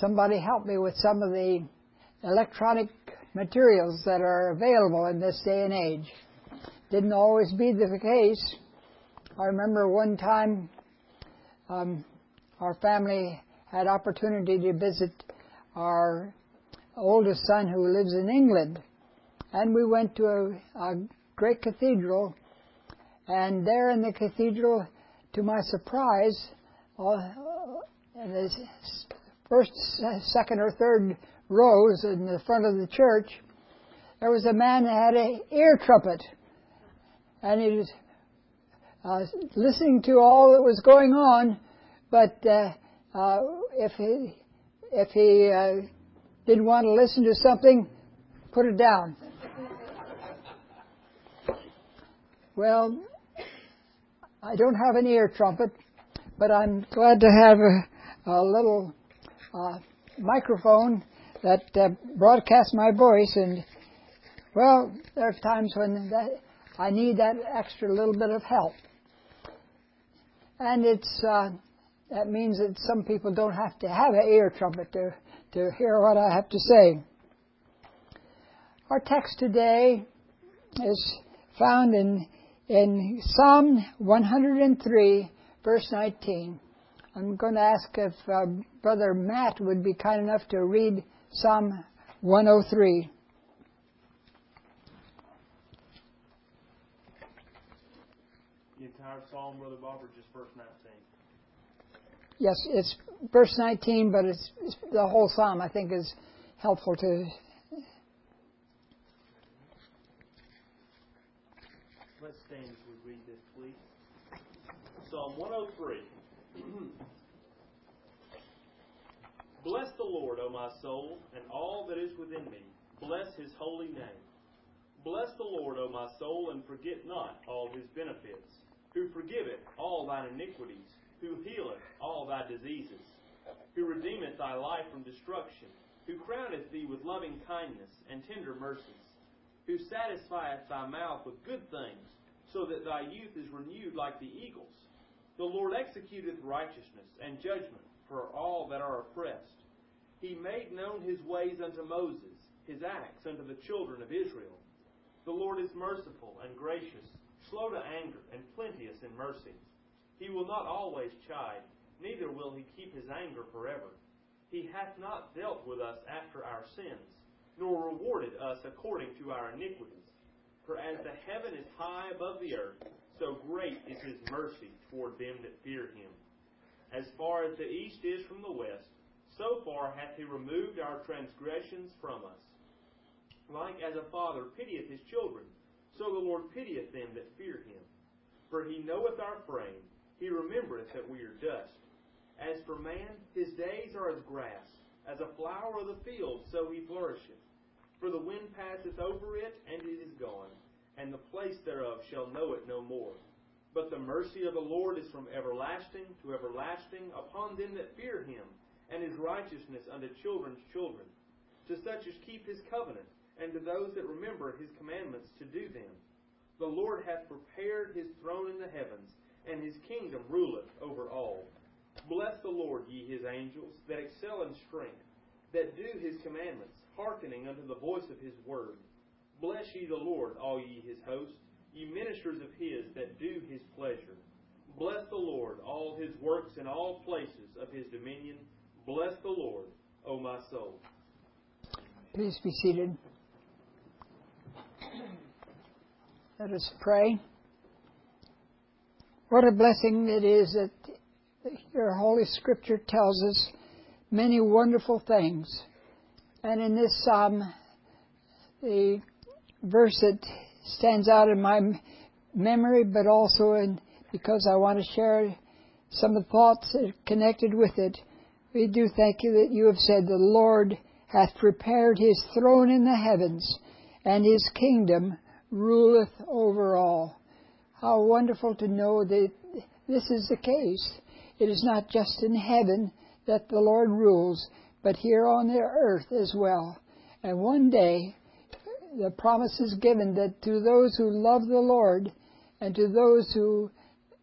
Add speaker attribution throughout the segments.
Speaker 1: somebody help me with some of the electronic materials that are available in this day and age. Didn't always be the case. I remember one time our family had opportunity to visit our oldest son who lives in England. And we went to a great cathedral, and there in the cathedral, to my surprise, in the first, second, or third rows in the front of the church, there was a man that had an ear trumpet. And he was listening to all that was going on, but if he didn't want to listen to something, put it down. Well, I don't have an ear trumpet, but I'm glad to have a little microphone that broadcasts my voice. And, well, there are times when I need that extra little bit of help. And that means that some people don't have to have an ear trumpet to hear what I have to say. Our text today is found in Psalm 103, verse 19. I'm going to ask if Brother Matt would be kind enough to read Psalm 103.
Speaker 2: The entire Psalm, Brother Bob, or just verse 19?
Speaker 1: Yes, it's verse 19, but it's the whole Psalm, I think, is helpful to...
Speaker 2: Let's stand as we read this, please. Psalm 103. Bless the Lord, O my soul, and all that is within me. Bless His holy name. Bless the Lord, O my soul, and forget not all His benefits, who forgiveth all thine iniquities, who healeth all thy diseases, who redeemeth thy life from destruction, who crowneth thee with loving kindness and tender mercies, who satisfieth thy mouth with good things, so that thy youth is renewed like the eagles. The Lord executeth righteousness and judgment for all that are oppressed. He made known His ways unto Moses, His acts unto the children of Israel. The Lord is merciful and gracious, slow to anger, and plenteous in mercy. He will not always chide, neither will He keep His anger forever. He hath not dealt with us after our sins, nor rewarded us according to our iniquities. For as the heaven is high above the earth, so great is His mercy toward them that fear Him. As far as the east is from the west, so far hath He removed our transgressions from us. Like as a father pitieth his children, so the Lord pitieth them that fear Him. For He knoweth our frame, He remembereth that we are dust. As for man, his days are as grass, as a flower of the field, so he flourisheth. For the wind passeth over it, and it is gone, and the place thereof shall know it no more. But the mercy of the Lord is from everlasting to everlasting upon them that fear Him, and His righteousness unto children's children, to such as keep His covenant, and to those that remember His commandments to do them. The Lord hath prepared His throne in the heavens, and His kingdom ruleth over all. Bless the Lord, ye His angels, that excel in strength, that do His commandments, hearkening unto the voice of His word. Bless ye the Lord, all ye His hosts, ye ministers of His that do His pleasure. Bless the Lord, all His works in all places of His dominion. Bless the Lord, O my soul.
Speaker 1: Please be seated. Let us pray. What a blessing it is that your Holy Scripture tells us many wonderful things. And in this psalm, the verse that stands out in my memory, but also because I want to share some of the thoughts that are connected with it, we do thank you that you have said, the Lord hath prepared His throne in the heavens, and His kingdom ruleth over all. How wonderful to know that this is the case. It is not just in heaven that the Lord rules, but here on the earth as well. And one day, the promise is given that to those who love the Lord and to those who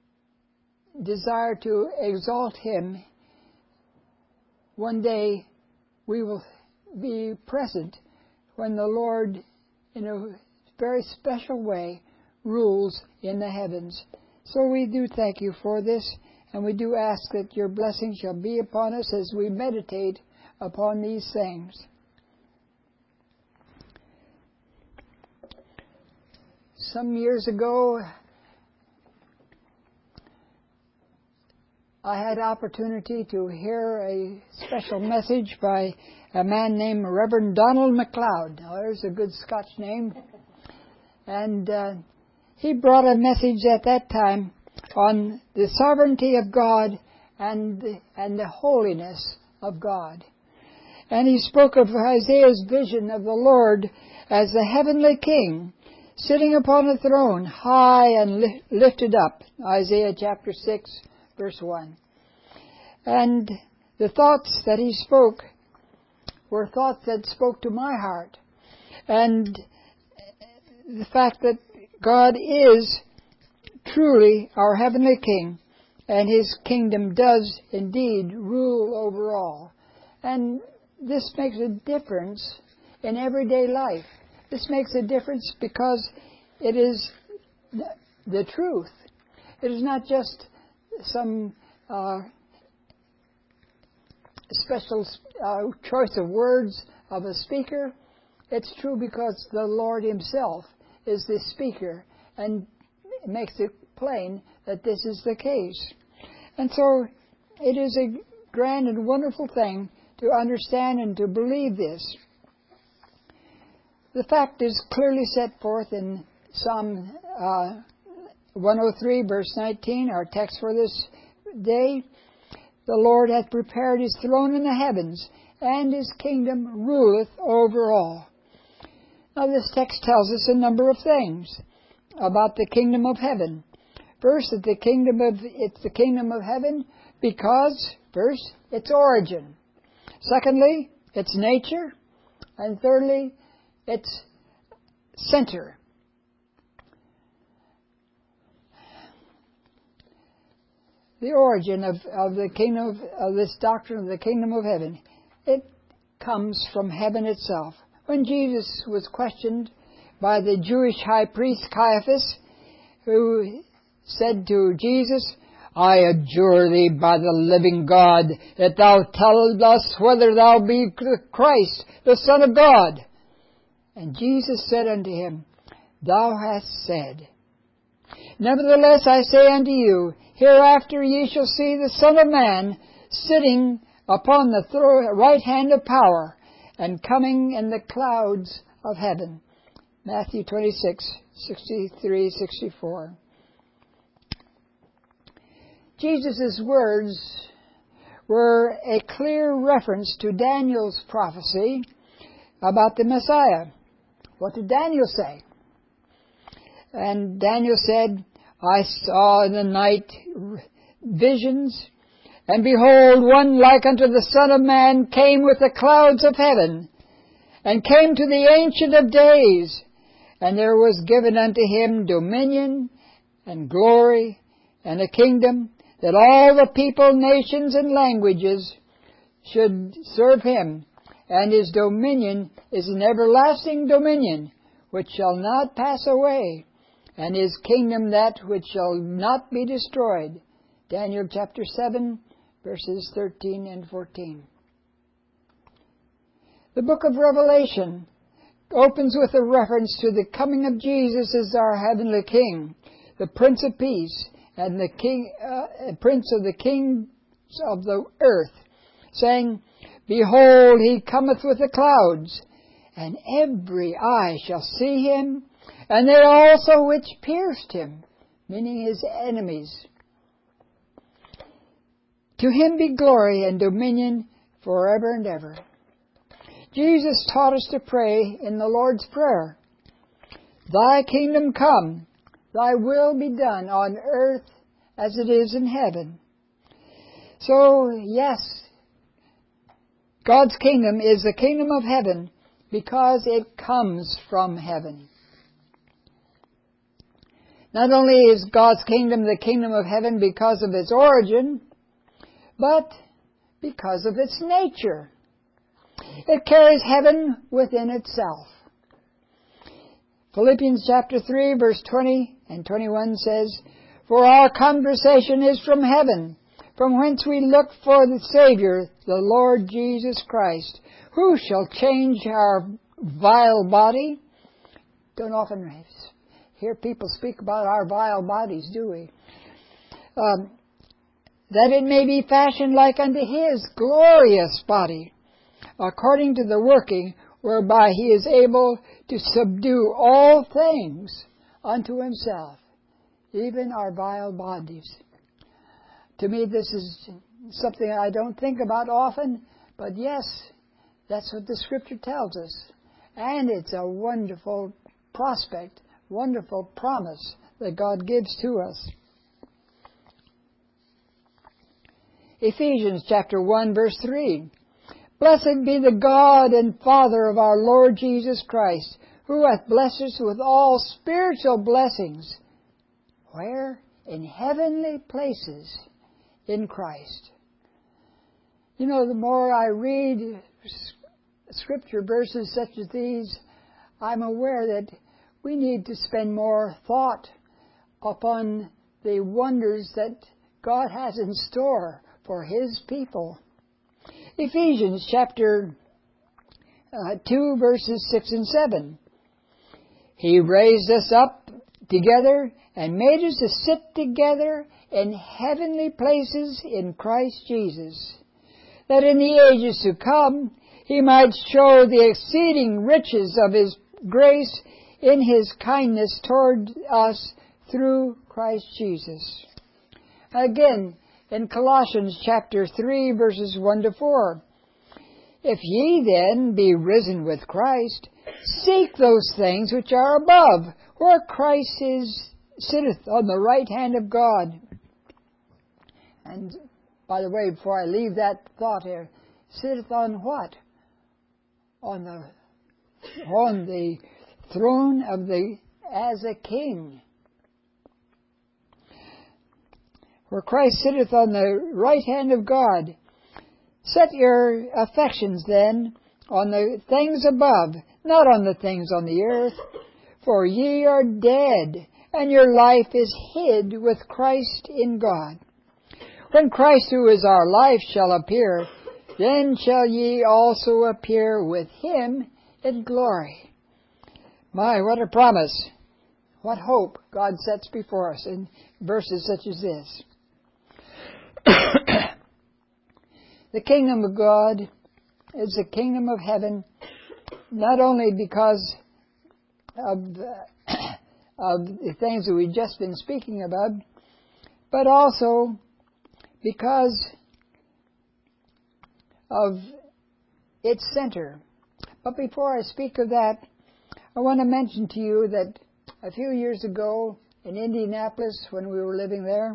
Speaker 1: desire to exalt Him, one day we will be present when the Lord, in a very special way, rules in the heavens. So we do thank you for this, and we do ask that your blessing shall be upon us as we meditate upon these things. Some years ago, I had opportunity to hear a special message by a man named Reverend Donald MacLeod. Now, there's a good Scotch name. And he brought a message at that time on the sovereignty of God and the holiness of God. And he spoke of Isaiah's vision of the Lord as the heavenly King, sitting upon a throne, high and lifted up. Isaiah chapter 6, verse 1. And the thoughts that he spoke were thoughts that spoke to my heart. And the fact that God is truly our heavenly King, and His kingdom does indeed rule over all. And this makes a difference in everyday life. This makes a difference because it is the truth. It is not just some special choice of words of a speaker. It's true because the Lord Himself is the speaker and makes it plain that this is the case. And so it is a grand and wonderful thing to understand and to believe this. The fact is clearly set forth in Psalm 103, verse 19, our text for this day. The Lord hath prepared His throne in the heavens, and His kingdom ruleth over all. Now this text tells us a number of things about the kingdom of heaven. First, it's the kingdom of heaven because, first, its origin. Secondly, its nature. And thirdly, its center. The origin of the kingdom of this doctrine of the kingdom of heaven, it comes from heaven itself. When Jesus was questioned by the Jewish high priest Caiaphas, who said to Jesus, I adjure thee by the living God, that thou tell us whether thou be the Christ, the Son of God. And Jesus said unto him, Thou hast said. Nevertheless I say unto you, hereafter ye shall see the Son of Man sitting upon the right hand of power, and coming in the clouds of heaven. Matthew 26, 63, 64. Jesus' words were a clear reference to Daniel's prophecy about the Messiah. What did Daniel say? And Daniel said, I saw in the night visions, and behold, one like unto the Son of Man came with the clouds of heaven, and came to the Ancient of Days, and there was given unto Him dominion and glory and a kingdom, that all the people, nations, and languages should serve Him. And His dominion is an everlasting dominion, which shall not pass away, and His kingdom that which shall not be destroyed. Daniel chapter 7, verses 13 and 14. The book of Revelation opens with a reference to the coming of Jesus as our heavenly King, the Prince of Peace, and the King, Prince of the kings of the earth, saying, Behold, He cometh with the clouds, and every eye shall see Him, and they also which pierced Him, meaning His enemies. To Him be glory and dominion forever and ever. Jesus taught us to pray in the Lord's Prayer, Thy kingdom come, Thy will be done on earth as it is in heaven. So, yes, God's kingdom is the kingdom of heaven because it comes from heaven. Not only is God's kingdom the kingdom of heaven because of its origin, but because of its nature. It carries heaven within itself. Philippians chapter 3, verse 20 and 21 says, "For our conversation is from heaven, from whence we look for the Savior, the Lord Jesus Christ, who shall change our vile body." Don't often hear people speak about our vile bodies, do we? That it may be fashioned like unto His glorious body, according to the working whereby He is able to subdue all things unto Himself, even our vile bodies. To me, this is something I don't think about often, but yes, that's what the Scripture tells us. And it's a wonderful prospect, wonderful promise that God gives to us. Ephesians chapter 1, verse 3. "Blessed be the God and Father of our Lord Jesus Christ, who hath blessed us with all spiritual blessings." Where? In heavenly places in Christ. You know, the more I read Scripture verses such as these, I'm aware that we need to spend more thought upon the wonders that God has in store for His people. Ephesians chapter 2, verses 6 and 7. "He raised us up together and made us to sit together in heavenly places in Christ Jesus, that in the ages to come He might show the exceeding riches of His grace in His kindness toward us through Christ Jesus." Again, in Colossians chapter 3, verses 1 to 4. "If ye then be risen with Christ, seek those things which are above, where Christ sitteth on the right hand of God." And by the way, before I leave that thought here, sitteth on what? On the throne as a king. "Where Christ sitteth on the right hand of God. Set your affections then on the things above, not on the things on the earth. For ye are dead, and your life is hid with Christ in God. When Christ, who is our life, shall appear, then shall ye also appear with Him in glory." My, what a promise. What hope God sets before us in verses such as this. The kingdom of God is the kingdom of heaven, not only because of the things that we've just been speaking about, but also because of its center. But before I speak of that, I want to mention to you that a few years ago in Indianapolis, when we were living there,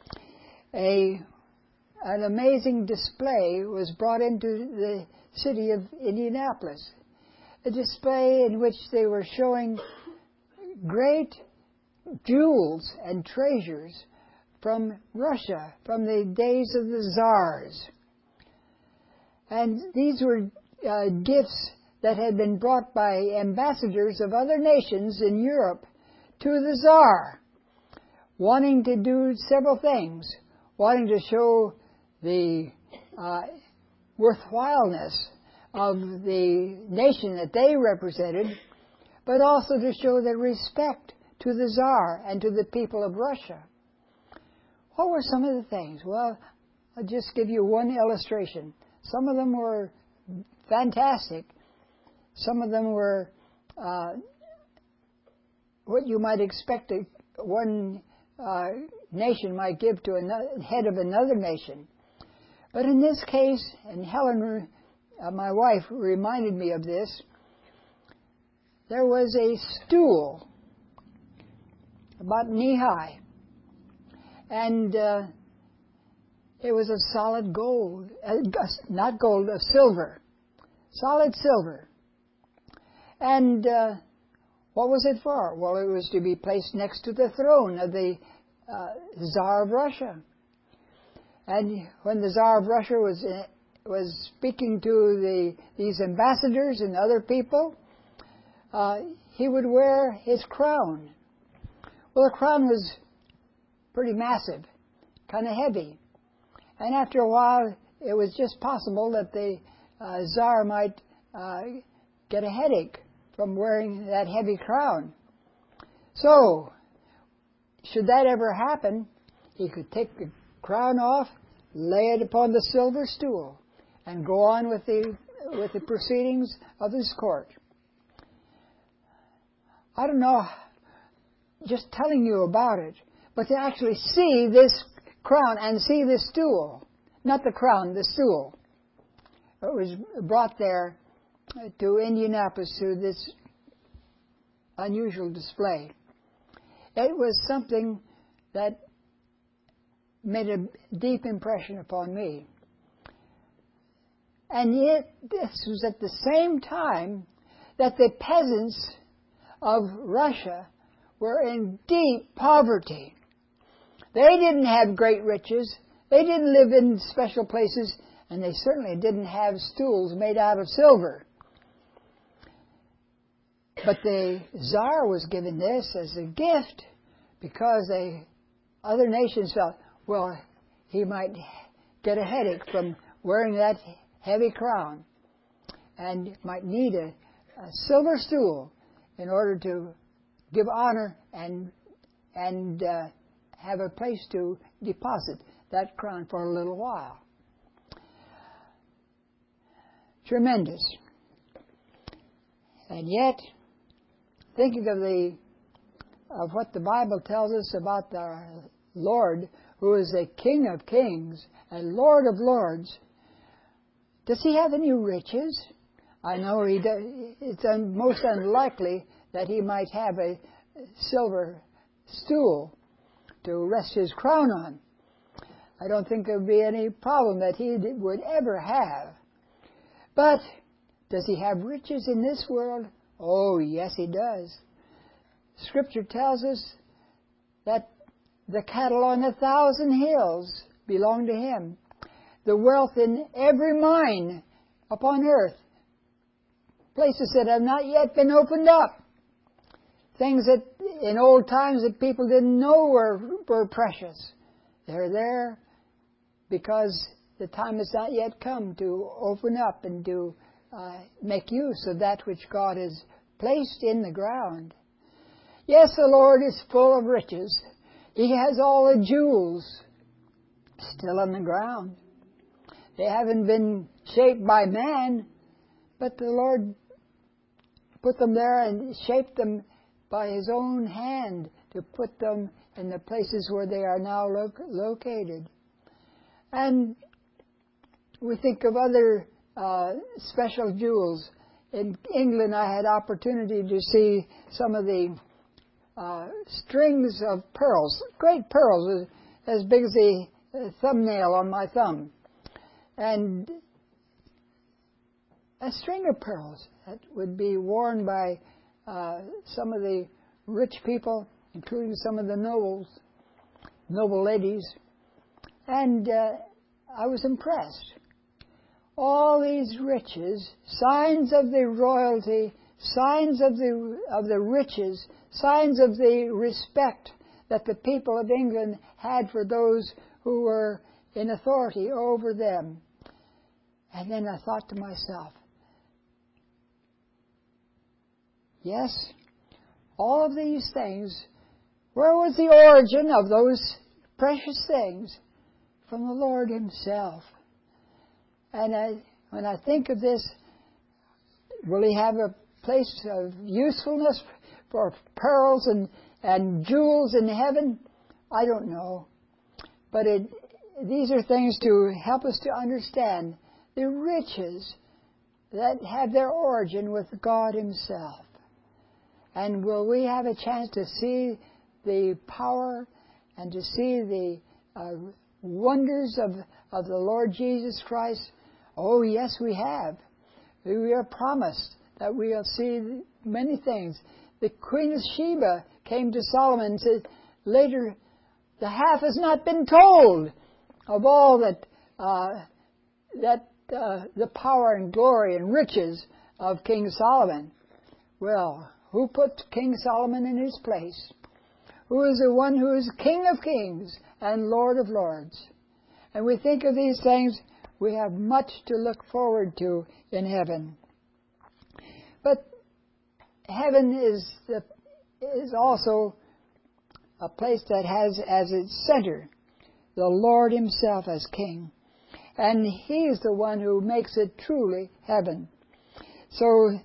Speaker 1: an amazing display was brought into the city of Indianapolis. A display in which they were showing great jewels and treasures from Russia, from the days of the Tsars. And these were gifts that had been brought by ambassadors of other nations in Europe to the Tsar, wanting to do several things, wanting to show the worthwhileness of the nation that they represented, but also to show their respect to the Tsar and to the people of Russia. What were some of the things? Well, I'll just give you one illustration. Some of them were fantastic. Some of them were what you might expect one nation might give to a head of another nation. But in this case, and Helen, my wife, reminded me of this, there was a stool about knee-high, and it was of solid gold, not gold, of silver, solid silver. And what was it for? Well, it was to be placed next to the throne of the Tsar of Russia. And when the Tsar of Russia was was speaking to these ambassadors and other people, he would wear his crown. Well, the crown was pretty massive, kind of heavy. And after a while, it was just possible that the Tsar might get a headache from wearing that heavy crown. So, should that ever happen, he could take the crown off, lay it upon the silver stool, and go on with the proceedings of his court. I don't know, just telling you about it, but to actually see this crown and see this stool, not the crown, the stool. It was brought there to Indianapolis to this unusual display. It was something that made a deep impression upon me. And yet, this was at the same time that the peasants of Russia were in deep poverty. They didn't have great riches. They didn't live in special places, and they certainly didn't have stools made out of silver. But the Tsar was given this as a gift because other nations felt, well, he might get a headache from wearing that heavy crown and might need a silver stool in order to give honor and have a place to deposit that crown for a little while. Tremendous. And yet, thinking of what the Bible tells us about the Lord, who is a King of kings and Lord of lords, does he have any riches? I know he does. It's most unlikely that he might have a silver stool to rest his crown on. I don't think there would be any problem that he would ever have. But does he have riches in this world? Oh, yes, he does. Scripture tells us that the cattle on 1,000 hills belong to him. The wealth in every mine upon earth. Places that have not yet been opened up. Things that in old times that people didn't know were precious. They're there because the time has not yet come to open up and to make use of that which God has placed in the ground. Yes, the Lord is full of riches. He has all the jewels still on the ground. They haven't been shaped by man, but the Lord put them there and shaped them by His own hand to put them in the places where they are now located. And we think of other special jewels. In England, I had opportunity to see some of the strings of pearls, great pearls, as big as the thumbnail on my thumb. And a string of pearls that would be worn by some of the rich people, including some of the noble ladies. And I was impressed. All these riches, signs of the royalty, signs of the riches, signs of the respect that the people of England had for those who were in authority over them. And then I thought to myself, yes, all of these things, where was the origin of those precious things? From the Lord Himself. And when I think of this, will He have a place of usefulness for pearls and jewels in heaven? I don't know. But these are things to help us to understand the riches that have their origin with God Himself. And will we have a chance to see the power and to see the wonders of the Lord Jesus Christ? Oh, yes, we have. We are promised that we will see many things. The Queen of Sheba came to Solomon and said, later, the half has not been told of all that the power and glory and riches of King Solomon. Well, who put King Solomon in his place? Who is the one who is King of kings and Lord of lords? And we think of these things, we have much to look forward to in heaven. But heaven is also a place that has as its center the Lord himself as King. And he is the one who makes it truly heaven. So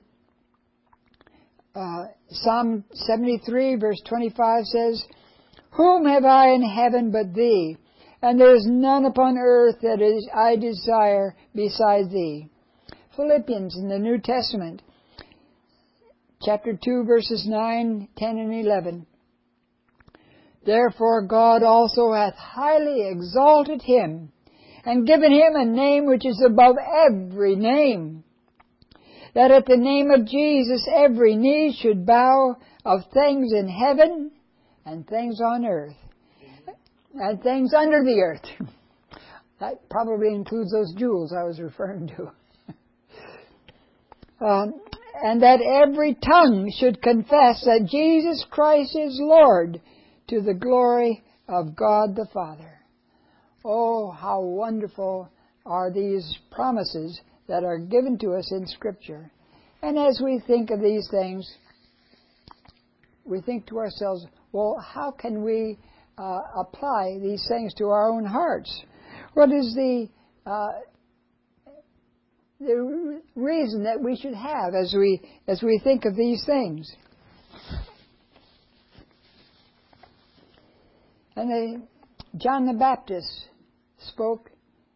Speaker 1: Psalm 73 verse 25 says, "Whom have I in heaven but thee? And there is none upon earth that I desire beside thee." Philippians in the New Testament, chapter 2, verses 9, 10, and 11. "Therefore God also hath highly exalted him, and given him a name which is above every name, that at the name of Jesus every knee should bow, of things in heaven and things on earth and things under the earth." That probably includes those jewels I was referring to. "And that every tongue should confess that Jesus Christ is Lord, to the glory of God the Father." Oh, how wonderful are these promises that are given to us in Scripture. And as we think of these things, we think to ourselves, well, how can we apply these things to our own hearts? What is the reason that we should have as we think of these things? And John the Baptist spoke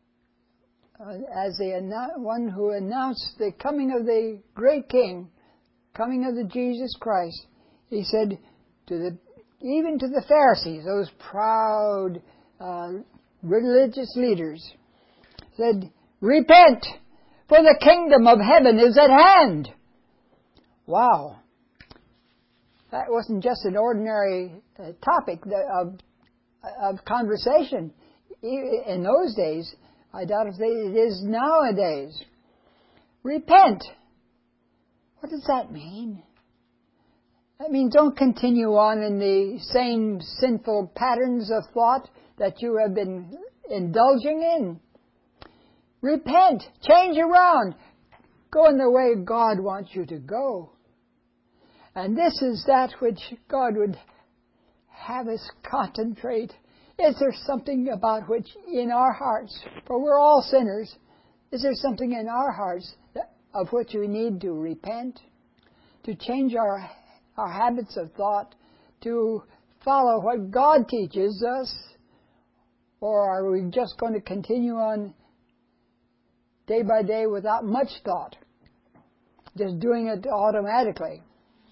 Speaker 1: as the one who announced the coming of the great King, coming of the Jesus Christ. He said even to the Pharisees, those proud religious leaders, said, "Repent, for the kingdom of heaven is at hand." Wow. That wasn't just an ordinary topic of conversation in those days. I doubt if it is nowadays. Repent. What does that mean? That means don't continue on in the same sinful patterns of thought that you have been indulging in. Repent. Change around. Go in the way God wants you to go. And this is that which God would have us contemplate. Is there something about which in our hearts, for we're all sinners, is there something in our hearts of which we need to repent, to change our habits of thought, to follow what God teaches us, or are we just going to continue on day by day without much thought, just doing it automatically?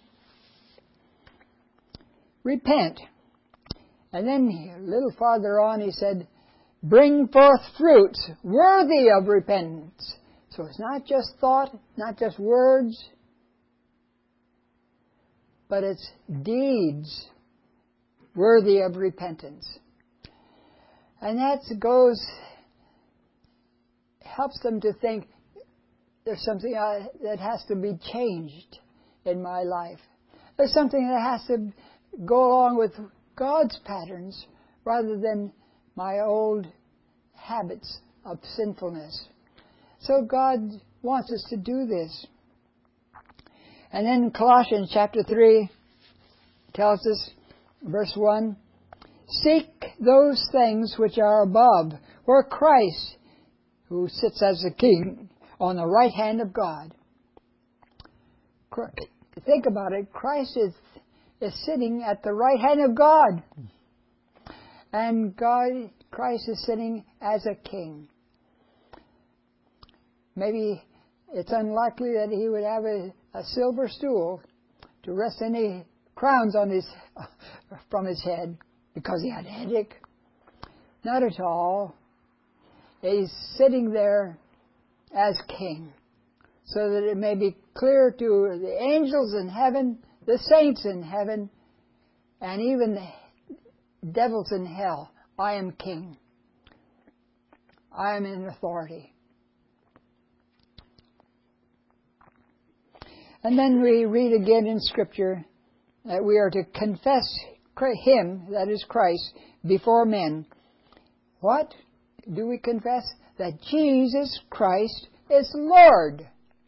Speaker 1: Repent. And then a little farther on he said, "Bring forth fruits worthy of repentance." So it's not just thought, not just words, but it's deeds worthy of repentance. And that helps them to think there's something that has to be changed in my life. There's something that has to go along with God's patterns rather than my old habits of sinfulness. So God wants us to do this. And then Colossians chapter 3 tells us, verse 1, "Seek those things which are above, where Christ, who sits as a king on the right hand of God." Think about it. Christ is sitting at the right hand of God. And Christ is sitting as a king. Maybe it's unlikely that he would have a silver stool to rest any crowns on from his head because he had a headache. Not at all. He's sitting there as king, so that it may be clear to the angels in heaven, the saints in heaven, and even the devils in hell, I am king. I am in authority. And then we read again in Scripture that we are to confess Him, that is Christ, before men. What do we confess? That Jesus Christ is Lord.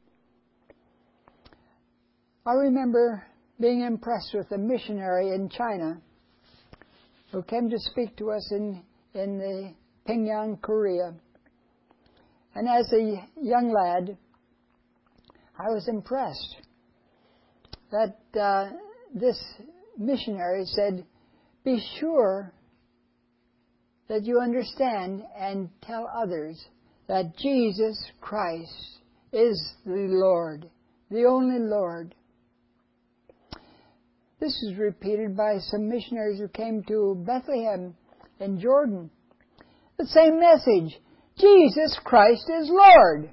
Speaker 1: I remember being impressed with a missionary in China who came to speak to us in the Pyongyang, Korea. And as a young lad, I was impressed that this missionary said, "Be sure that you understand and tell others that Jesus Christ is the Lord, the only Lord." This is repeated by some missionaries who came to Bethlehem in Jordan. The same message, Jesus Christ is Lord.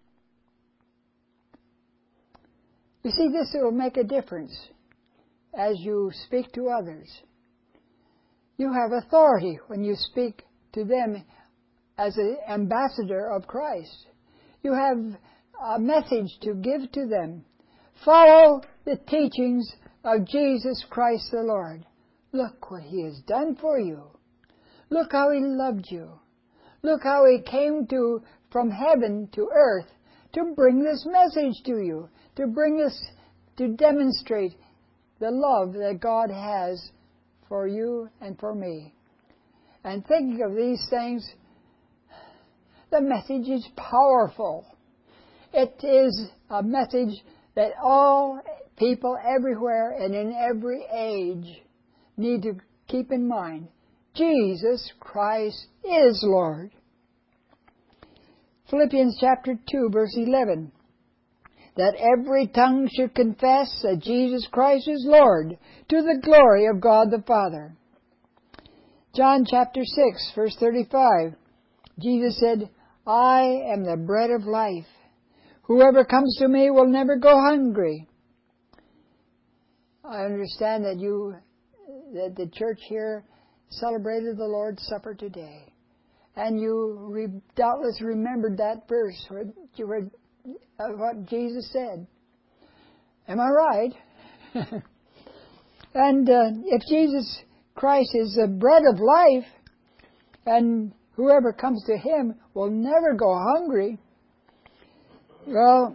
Speaker 1: You see, this will make a difference as you speak to others. You have authority when you speak to them as an ambassador of Christ. You have a message to give to them. Follow the teachings of Jesus Christ the Lord. Look what He has done for you. Look how He loved you. Look how He came from heaven to earth to bring this message to you, to bring this, to demonstrate the love that God has for you and for me. And thinking of these things, the message is powerful. It is a message that all people everywhere and in every age need to keep in mind. Jesus Christ is Lord. Philippians chapter 2, verse 11. That every tongue should confess that Jesus Christ is Lord, to the glory of God the Father. John chapter 6, verse 35. Jesus said, "I am the bread of life. Whoever comes to me will never go hungry." I understand that the church here celebrated the Lord's Supper today. And you doubtless remembered that verse what Jesus said. Am I right? And if Jesus Christ is the bread of life, and whoever comes to Him will never go hungry, well,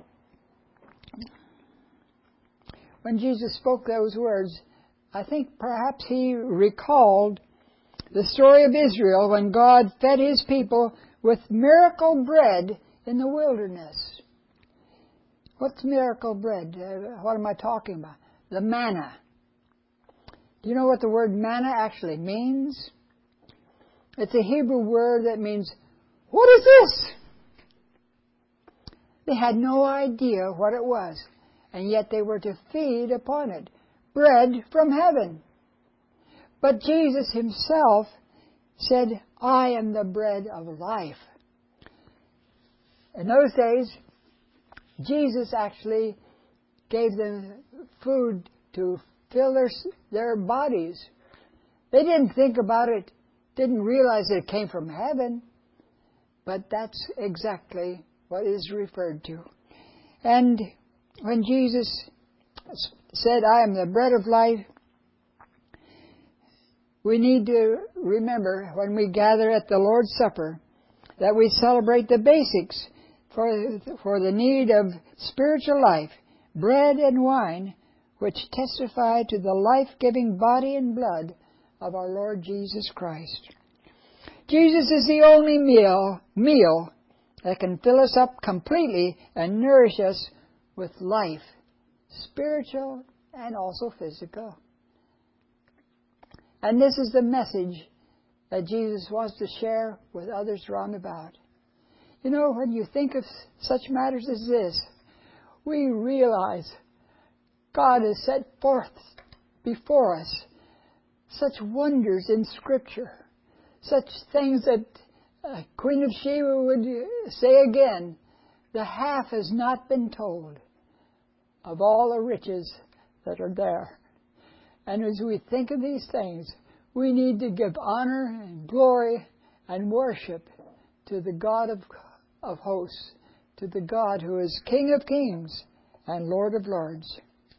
Speaker 1: when Jesus spoke those words, I think perhaps He recalled the story of Israel when God fed His people with miracle bread in the wilderness. What's miracle bread? What am I talking about? The manna. Do you know what the word manna actually means? It's a Hebrew word that means, "What is this?" They had no idea what it was, and yet they were to feed upon it. Bread from heaven. But Jesus Himself said, "I am the bread of life." In those days, Jesus actually gave them food to fill their bodies. They didn't think about it, didn't realize it came from heaven, but that's exactly what is referred to. And when Jesus said, "I am the bread of life," we need to remember when we gather at the Lord's Supper that we celebrate the basics for the need of spiritual life, bread and wine, which testify to the life-giving body and blood of our Lord Jesus Christ. Jesus is the only meal that can fill us up completely and nourish us with life, spiritual and also physical. And this is the message that Jesus wants to share with others round about. You know, when you think of such matters as this, we realize God has set forth before us such wonders in Scripture, such things that Queen of Sheba would say again, the half has not been told of all the riches that are there. And as we think of these things, we need to give honor and glory and worship to the God of hosts, to the God who is King of kings and Lord of Lords.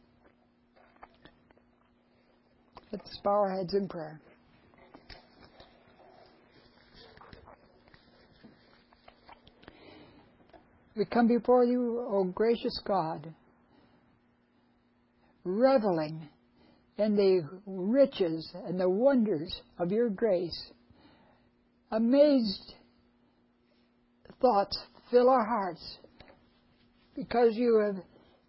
Speaker 1: Let's bow our heads in prayer. We come before you, O gracious God, reveling in the riches and the wonders of your grace. Amazed thoughts fill our hearts because you have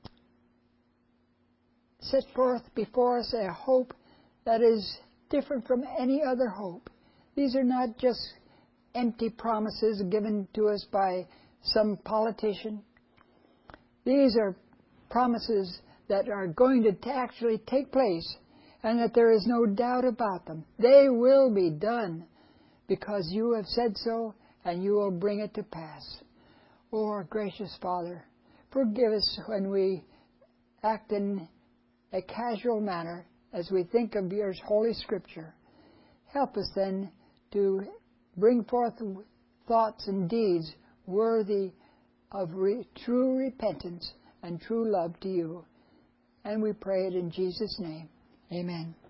Speaker 1: set forth before us a hope that is different from any other hope. These are not just empty promises given to us by some politician. These are promises that are going to actually take place, and that there is no doubt about them. They will be done because you have said so, and you will bring it to pass. Oh, our gracious Father, forgive us when we act in a casual manner as we think of your Holy Scripture. Help us then to bring forth thoughts and deeds worthy of true repentance and true love to you. And we pray it in Jesus' name. Amen.